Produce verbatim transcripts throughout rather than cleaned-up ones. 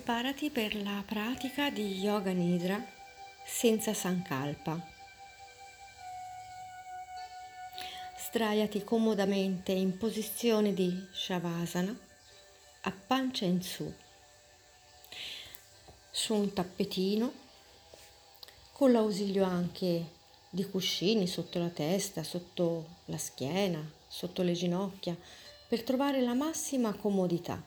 Preparati per la pratica di Yoga Nidra senza sankalpa. Sdraiati comodamente in posizione di Shavasana a pancia in su, su un tappetino, con l'ausilio anche di cuscini sotto la testa, sotto la schiena, sotto le ginocchia, per trovare la massima comodità.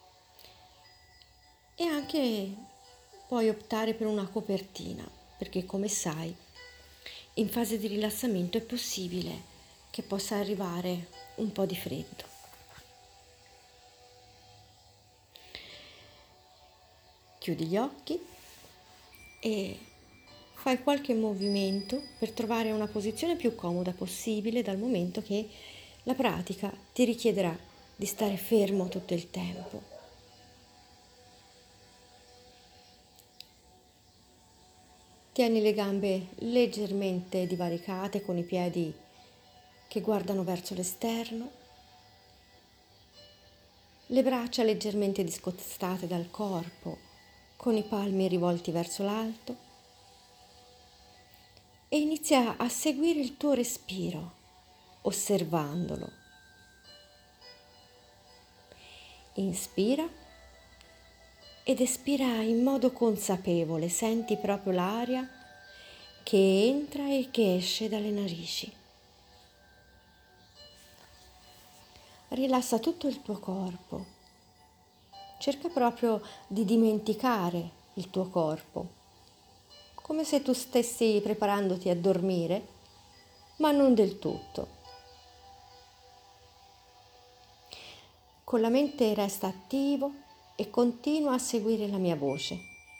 E anche puoi optare per una copertina, perché come sai, in fase di rilassamento è possibile che possa arrivare un po' di freddo. Chiudi gli occhi e fai qualche movimento per trovare una posizione più comoda possibile, dal momento che la pratica ti richiederà di stare fermo tutto il tempo. Tieni le gambe leggermente divaricate con i piedi che guardano verso l'esterno, le braccia leggermente discostate dal corpo con i palmi rivolti verso l'alto e inizia a seguire il tuo respiro osservandolo. Inspira ed espira in modo consapevole, senti proprio l'aria che entra e che esce dalle narici. Rilassa tutto il tuo corpo, cerca proprio di dimenticare il tuo corpo, come se tu stessi preparandoti a dormire, ma non del tutto. Con la mente resta attivo e continua a seguire la mia voce.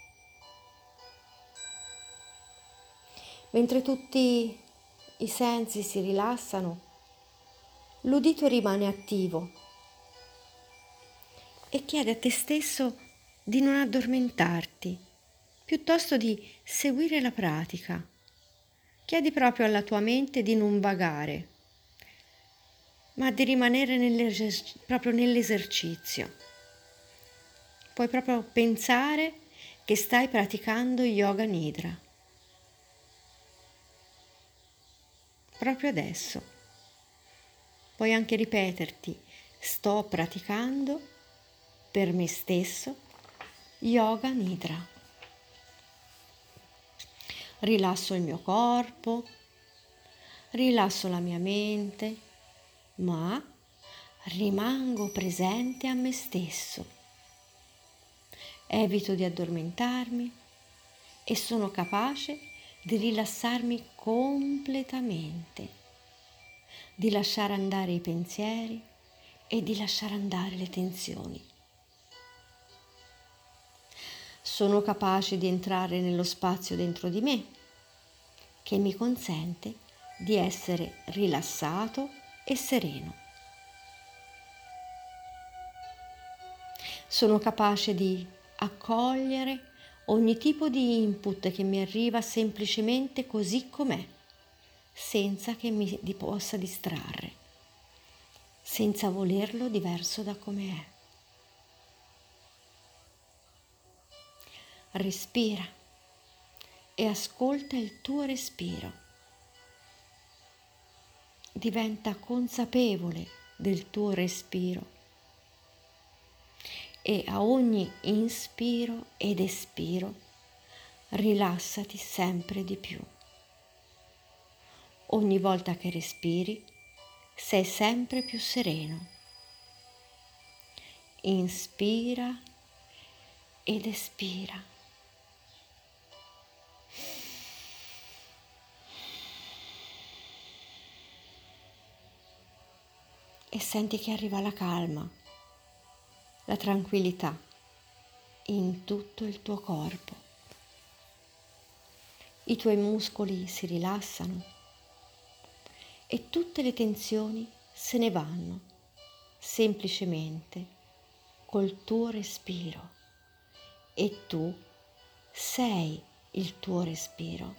Mentre tutti i sensi si rilassano, l'udito rimane attivo e chiede a te stesso di non addormentarti, piuttosto di seguire la pratica. Chiedi proprio alla tua mente di non vagare, ma di rimanere nell'eser- proprio nell'esercizio. Puoi proprio pensare che stai praticando Yoga Nidra. Proprio adesso. Puoi anche ripeterti: sto praticando per me stesso Yoga Nidra. Rilasso il mio corpo, rilasso la mia mente, ma rimango presente a me stesso. Evito di addormentarmi e sono capace di rilassarmi completamente, di lasciare andare i pensieri e di lasciare andare le tensioni. Sono capace di entrare nello spazio dentro di me che mi consente di essere rilassato e sereno. Sono capace di accogliere ogni tipo di input che mi arriva semplicemente così com'è, senza che mi possa distrarre, senza volerlo diverso da come è. Respira e ascolta il tuo respiro. Diventa consapevole del tuo respiro e a ogni inspiro ed espiro rilassati sempre di più. Ogni volta che respiri sei sempre più sereno. Inspira ed espira. E senti che arriva la calma, la tranquillità in tutto il tuo corpo. I tuoi muscoli si rilassano e tutte le tensioni se ne vanno semplicemente col tuo respiro, e tu sei il tuo respiro.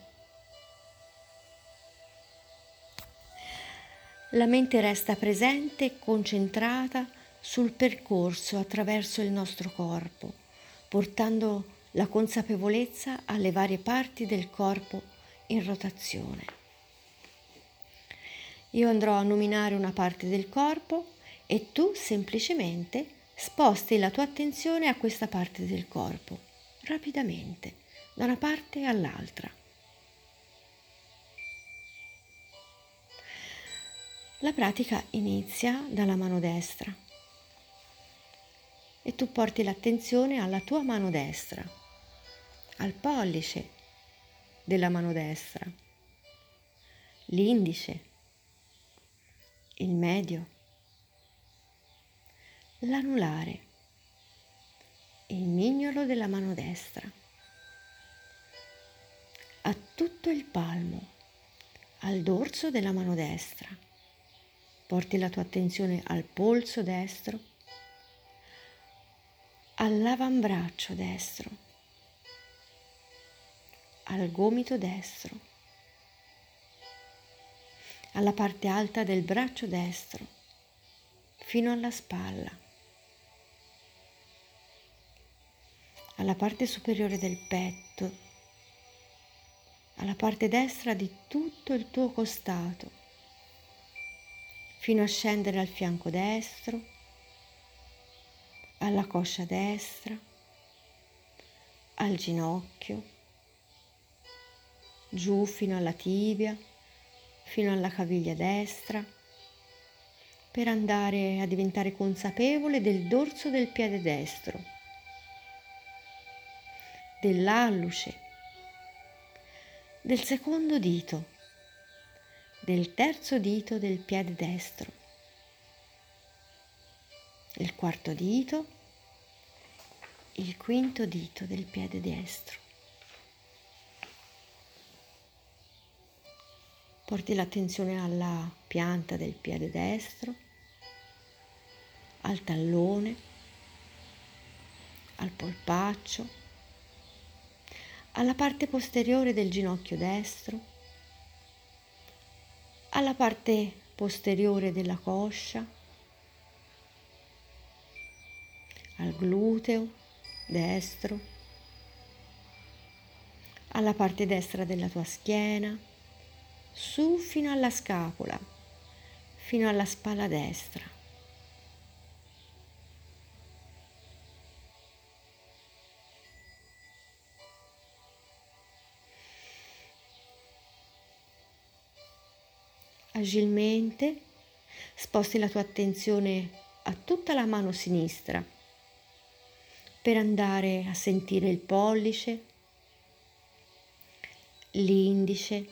La mente resta presente e concentrata sul percorso attraverso il nostro corpo, portando la consapevolezza alle varie parti del corpo in rotazione. Io andrò a nominare una parte del corpo e tu semplicemente sposti la tua attenzione a questa parte del corpo, rapidamente, da una parte all'altra. La pratica inizia dalla mano destra e tu porti l'attenzione alla tua mano destra, al pollice della mano destra, l'indice, il medio, l'anulare, il mignolo della mano destra, a tutto il palmo, al dorso della mano destra. Porti la tua attenzione al polso destro, all'avambraccio destro, al gomito destro, alla parte alta del braccio destro, fino alla spalla, alla parte superiore del petto, alla parte destra di tutto il tuo costato, fino a scendere al fianco destro, alla coscia destra, al ginocchio, giù fino alla tibia, fino alla caviglia destra, per andare a diventare consapevole del dorso del piede destro, dell'alluce, del secondo dito, del terzo dito del piede destro, il quarto dito, il quinto dito del piede destro. Porti l'attenzione alla pianta del piede destro, al tallone, al polpaccio, alla parte posteriore del ginocchio destro, alla parte posteriore della coscia, al gluteo destro, alla parte destra della tua schiena, su fino alla scapola, fino alla spalla destra. Agilmente sposti la tua attenzione a tutta la mano sinistra per andare a sentire il pollice, l'indice,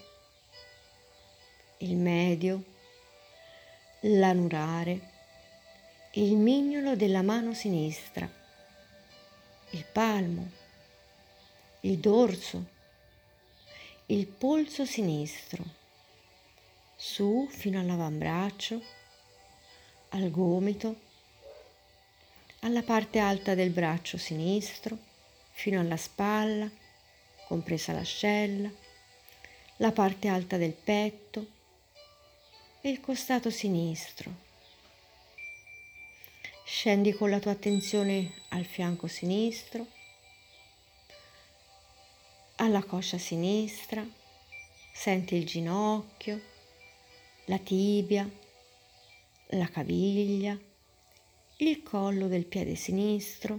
il medio, l'anulare, il mignolo della mano sinistra, il palmo, il dorso, il polso sinistro, su fino all'avambraccio, al gomito, alla parte alta del braccio sinistro, fino alla spalla, compresa l'ascella, la parte alta del petto e il costato sinistro. Scendi con la tua attenzione al fianco sinistro, alla coscia sinistra, senti il ginocchio, la tibia, la caviglia, il collo del piede sinistro,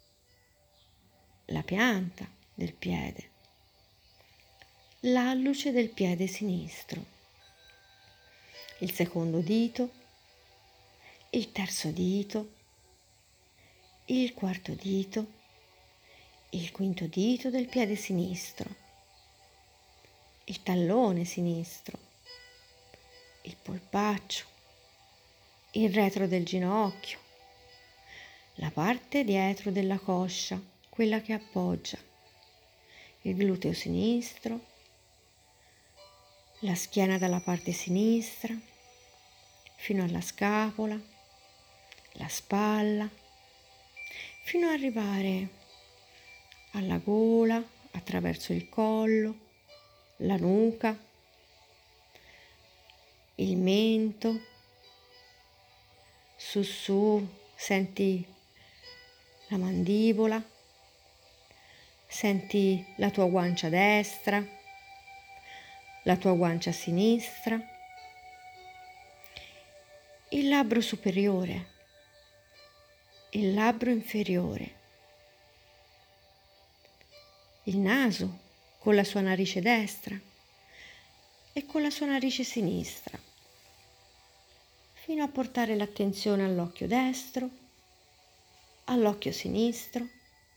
la pianta del piede, l'alluce del piede sinistro, il secondo dito, il terzo dito, il quarto dito, il quinto dito del piede sinistro, il tallone sinistro, il polpaccio, il retro del ginocchio, la parte dietro della coscia, quella che appoggia, il gluteo sinistro, la schiena dalla parte sinistra, fino alla scapola, la spalla, fino ad arrivare alla gola, attraverso il collo, la nuca, il mento, su su senti la mandibola, Senti la tua guancia destra, la tua guancia sinistra, il labbro superiore, il labbro inferiore, il naso con la sua narice destra e con la sua narice sinistra, fino a portare l'attenzione all'occhio destro, all'occhio sinistro,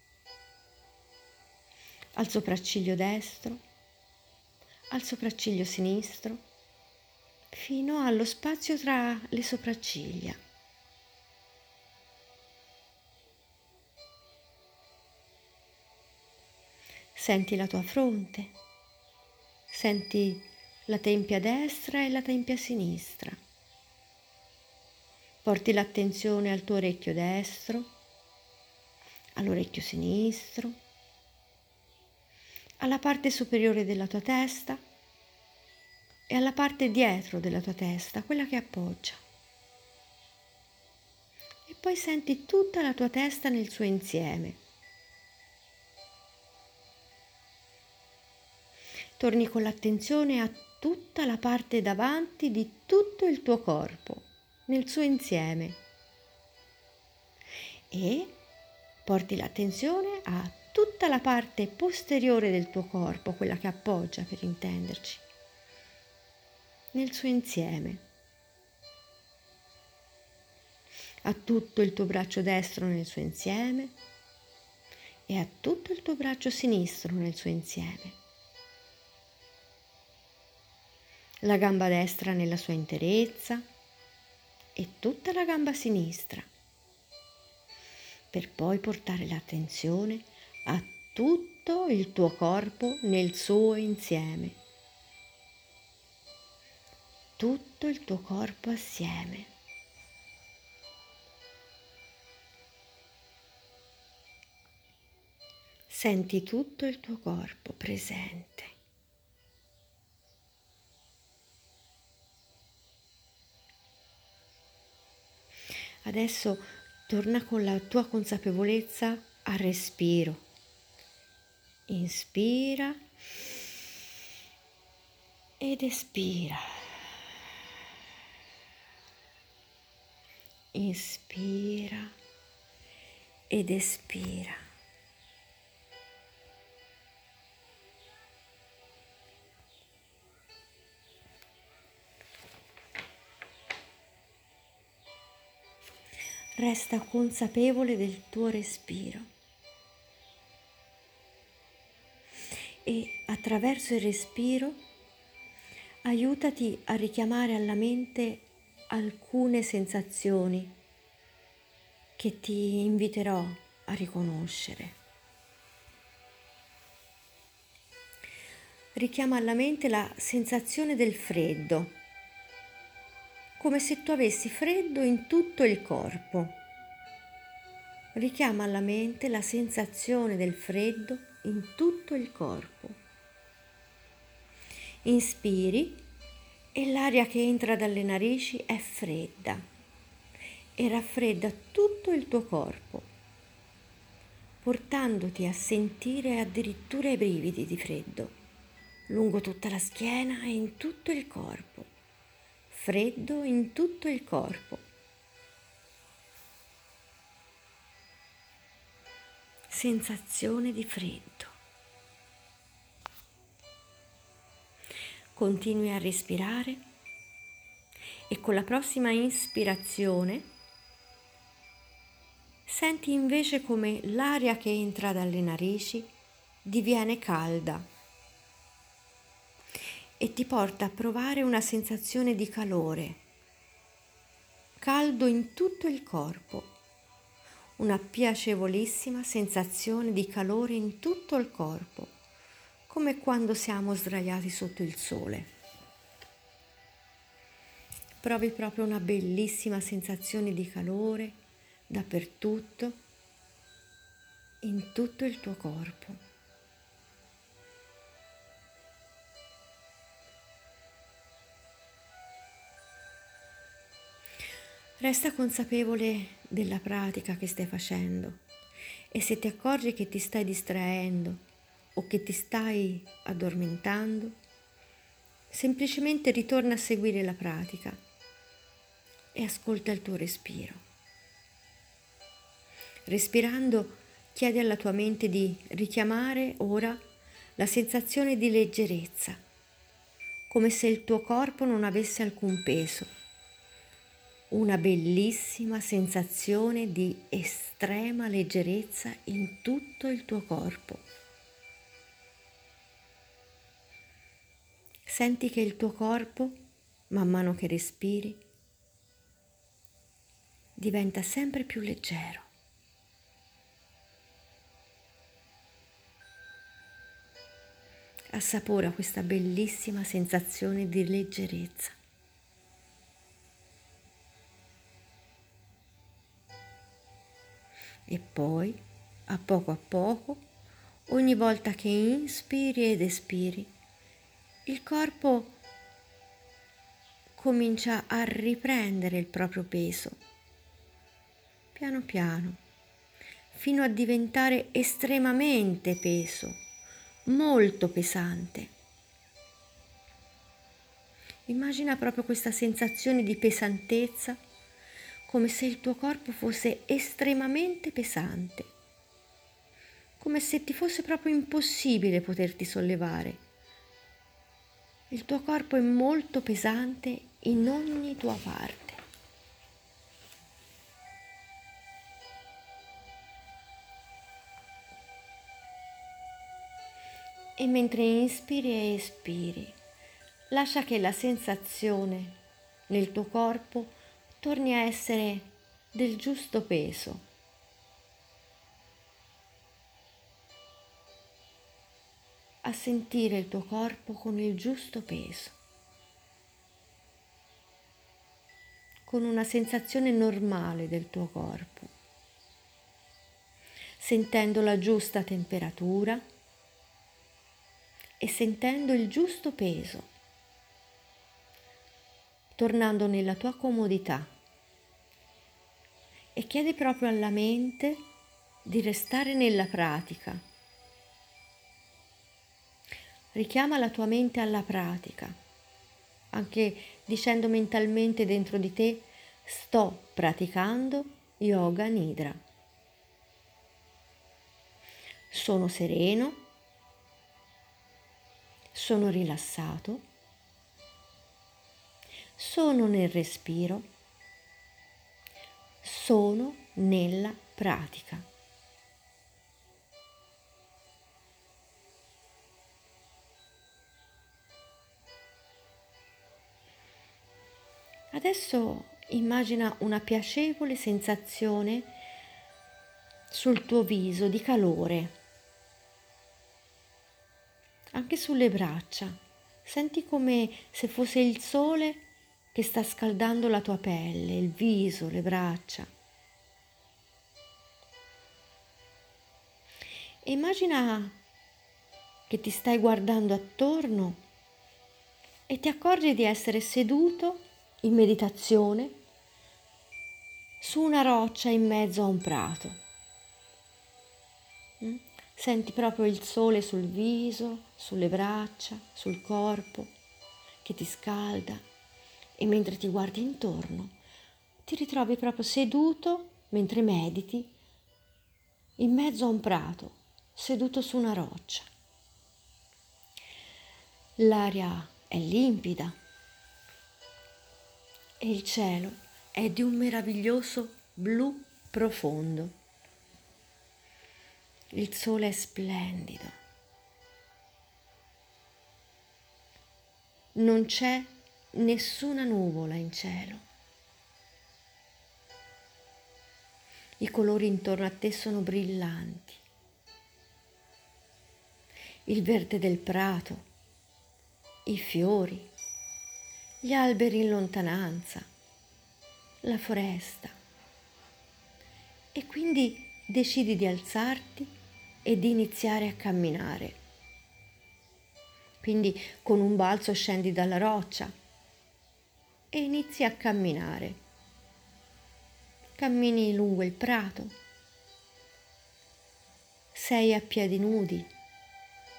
al sopracciglio destro, al sopracciglio sinistro, fino allo spazio tra le sopracciglia. Senti la tua fronte, senti la tempia destra e la tempia sinistra. Porti l'attenzione al tuo orecchio destro, all'orecchio sinistro, alla parte superiore della tua testa e alla parte dietro della tua testa, quella che appoggia. E poi senti tutta la tua testa nel suo insieme. Torni con l'attenzione a tutta la parte davanti di tutto il tuo corpo, nel suo insieme. E porti l'attenzione a tutta la parte posteriore del tuo corpo, quella che appoggia per intenderci, nel suo insieme. A tutto il tuo braccio destro nel suo insieme e a tutto il tuo braccio sinistro nel suo insieme. La gamba destra nella sua interezza e tutta la gamba sinistra, per poi portare l'attenzione a tutto il tuo corpo nel suo insieme. Tutto il tuo corpo assieme. Senti tutto il tuo corpo presente. Adesso torna con la tua consapevolezza al respiro. Inspira ed espira. Inspira ed espira. Resta consapevole del tuo respiro e attraverso il respiro aiutati a richiamare alla mente alcune sensazioni che ti inviterò a riconoscere. Richiama alla mente la sensazione del freddo, come se tu avessi freddo in tutto il corpo. Richiama alla mente la sensazione del freddo in tutto il corpo. Inspiri e l'aria che entra dalle narici è fredda e raffredda tutto il tuo corpo, portandoti a sentire addirittura i brividi di freddo lungo tutta la schiena e in tutto il corpo. Freddo in tutto il corpo. Sensazione di freddo. Continui a respirare e con la prossima ispirazione senti invece come l'aria che entra dalle narici diviene calda e ti porta a provare una sensazione di calore, caldo in tutto il corpo, una piacevolissima sensazione di calore in tutto il corpo, come quando siamo sdraiati sotto il sole. Provi proprio una bellissima sensazione di calore dappertutto, in tutto il tuo corpo. Resta consapevole della pratica che stai facendo e se ti accorgi che ti stai distraendo o che ti stai addormentando, semplicemente ritorna a seguire la pratica e ascolta il tuo respiro. Respirando, chiedi alla tua mente di richiamare ora la sensazione di leggerezza, come se il tuo corpo non avesse alcun peso. Una bellissima sensazione di estrema leggerezza in tutto il tuo corpo. Senti che il tuo corpo, man mano che respiri, diventa sempre più leggero. Assapora questa bellissima sensazione di leggerezza. E poi, a poco a poco, ogni volta che inspiri ed espiri, il corpo comincia a riprendere il proprio peso, piano piano, fino a diventare estremamente peso, molto pesante. Immagina proprio questa sensazione di pesantezza, come se il tuo corpo fosse estremamente pesante, come se ti fosse proprio impossibile poterti sollevare. Il tuo corpo è molto pesante in ogni tua parte. E mentre inspiri e espiri, lascia che la sensazione nel tuo corpo torni a essere del giusto peso. A sentire il tuo corpo con il giusto peso, con una sensazione normale del tuo corpo, sentendo la giusta temperatura e sentendo il giusto peso, tornando nella tua comodità, e chiedi proprio alla mente di restare nella pratica. Richiama la tua mente alla pratica, anche dicendo mentalmente dentro di te: sto praticando yoga nidra. Sono sereno, sono rilassato, sono nel respiro, sono nella pratica. Adesso immagina una piacevole sensazione sul tuo viso di calore, anche sulle braccia. Senti come se fosse il sole che sta scaldando la tua pelle, il viso, le braccia. E immagina che ti stai guardando attorno e ti accorgi di essere seduto in meditazione su una roccia in mezzo a un prato. Senti proprio il sole sul viso, sulle braccia, sul corpo che ti scalda, e mentre ti guardi intorno ti ritrovi proprio seduto mentre mediti in mezzo a un prato, seduto su una roccia. L'aria è limpida e il cielo è di un meraviglioso blu profondo. Il sole è splendido. Non c'è nessuna nuvola in cielo. I colori intorno a te sono brillanti. Il verde del prato, i fiori, gli alberi in lontananza, la foresta. E quindi decidi di alzarti e di iniziare a camminare. Quindi con un balzo scendi dalla roccia e inizi a camminare. Cammini lungo il prato. Sei a piedi nudi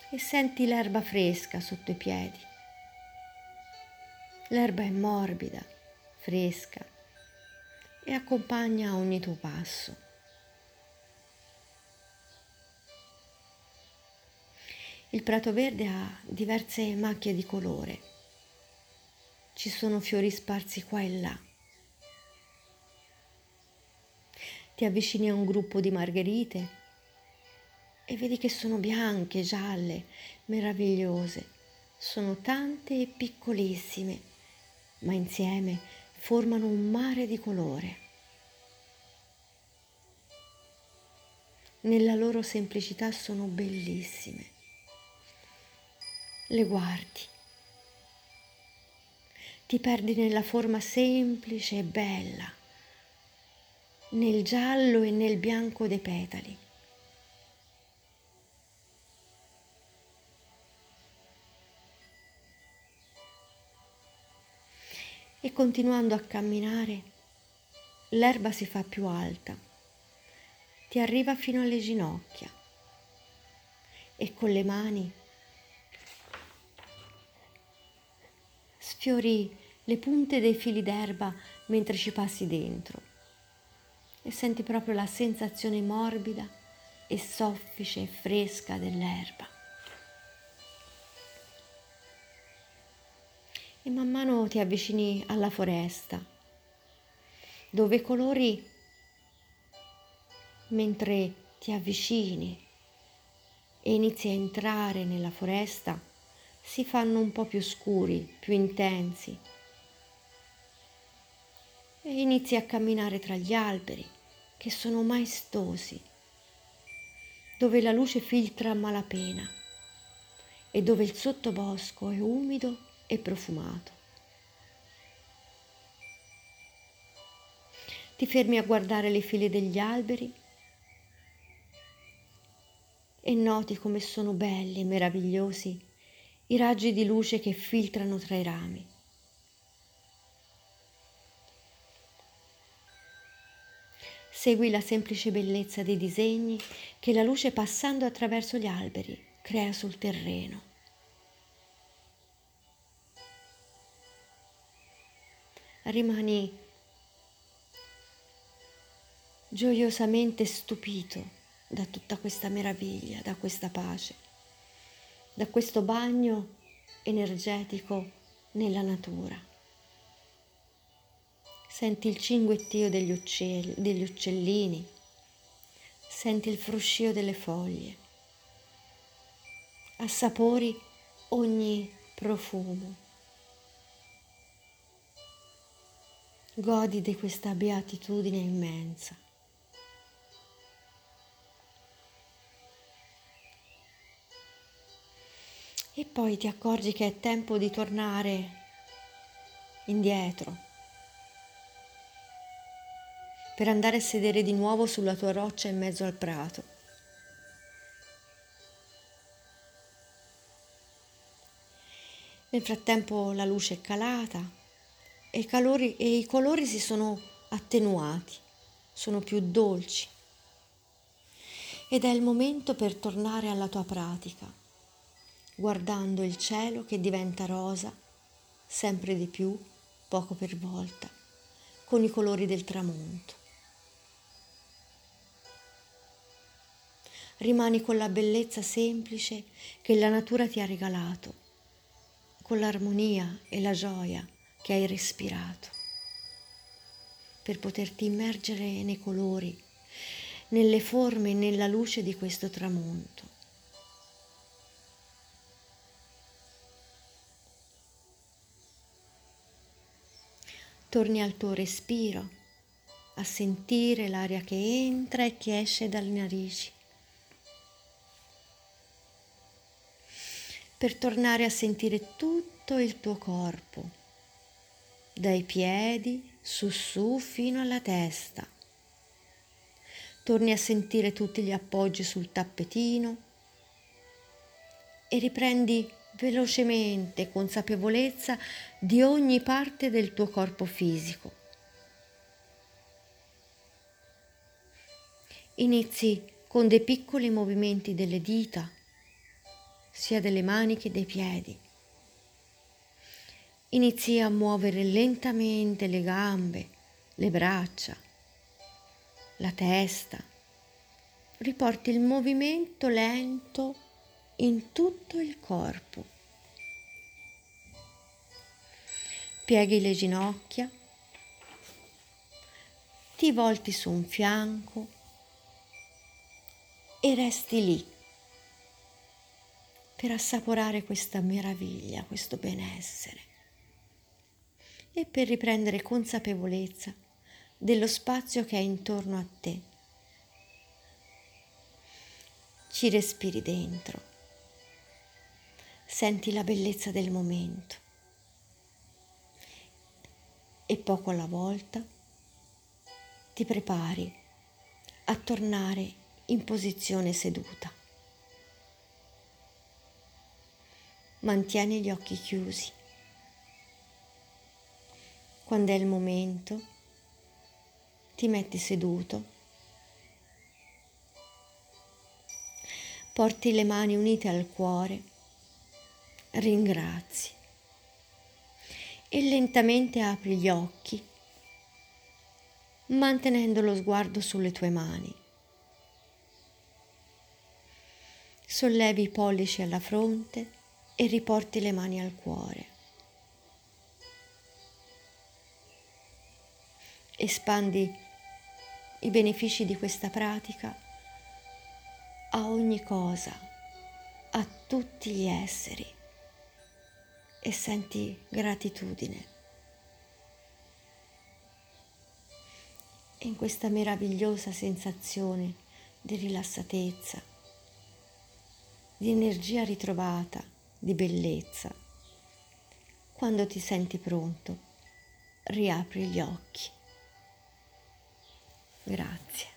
e senti l'erba fresca sotto i piedi. L'erba è morbida, fresca e accompagna ogni tuo passo. Il prato verde ha diverse macchie di colore. Ci sono fiori sparsi qua e là. Ti avvicini a un gruppo di margherite e vedi che sono bianche, gialle, meravigliose. Sono tante e piccolissime, ma insieme formano un mare di colore. Nella loro semplicità sono bellissime. Le guardi, ti perdi nella forma semplice e bella, nel giallo e nel bianco dei petali. E continuando a camminare, l'erba si fa più alta, ti arriva fino alle ginocchia e con le mani sfiori le punte dei fili d'erba mentre ci passi dentro e senti proprio la sensazione morbida e soffice e fresca dell'erba. E man mano ti avvicini alla foresta, dove i colori, mentre ti avvicini e inizi a entrare nella foresta, si fanno un po' più scuri, più intensi. E inizi a camminare tra gli alberi, che sono maestosi, dove la luce filtra a malapena e dove il sottobosco è umido e profumato. Ti fermi a guardare le file degli alberi e noti come sono belli e meravigliosi i raggi di luce che filtrano tra i rami. Segui la semplice bellezza dei disegni che la luce passando attraverso gli alberi crea sul terreno. Rimani gioiosamente stupito da tutta questa meraviglia, da questa pace, da questo bagno energetico nella natura. Senti il cinguettio degli uccelli, degli uccellini, senti il fruscio delle foglie, assapori ogni profumo. Godi di questa beatitudine immensa. E poi ti accorgi che è tempo di tornare indietro per andare a sedere di nuovo sulla tua roccia in mezzo al prato. Nel frattempo la luce è calata e i, calori, e i colori si sono attenuati, sono più dolci. Ed è il momento per tornare alla tua pratica, guardando il cielo che diventa rosa, sempre di più, poco per volta, con i colori del tramonto. Rimani con la bellezza semplice che la natura ti ha regalato, con l'armonia e la gioia che hai respirato, per poterti immergere nei colori, nelle forme e nella luce di questo tramonto. Torni al tuo respiro, a sentire l'aria che entra e che esce dalle narici, per tornare a sentire tutto il tuo corpo, dai piedi su su fino alla testa. Torni a sentire tutti gli appoggi sul tappetino e riprendi velocemente consapevolezza di ogni parte del tuo corpo fisico. Inizi con dei piccoli movimenti delle dita, sia delle mani che dei piedi. Inizi a muovere lentamente le gambe, le braccia, la testa. Riporti il movimento lento in tutto il corpo. Pieghi le ginocchia, ti volti su un fianco e resti lì per assaporare questa meraviglia, questo benessere e per riprendere consapevolezza dello spazio che è intorno a te. Ci respiri dentro, senti la bellezza del momento e poco alla volta ti prepari a tornare in posizione seduta. Mantieni gli occhi chiusi. Quando è il momento, ti metti seduto, porti le mani unite al cuore, ringrazi e lentamente apri gli occhi, mantenendo lo sguardo sulle tue mani. Sollevi i pollici alla fronte e riporti le mani al cuore. Espandi i benefici di questa pratica a ogni cosa, a tutti gli esseri e senti gratitudine. E in questa meravigliosa sensazione di rilassatezza, di energia ritrovata, di bellezza, quando ti senti pronto, riapri gli occhi. Grazie.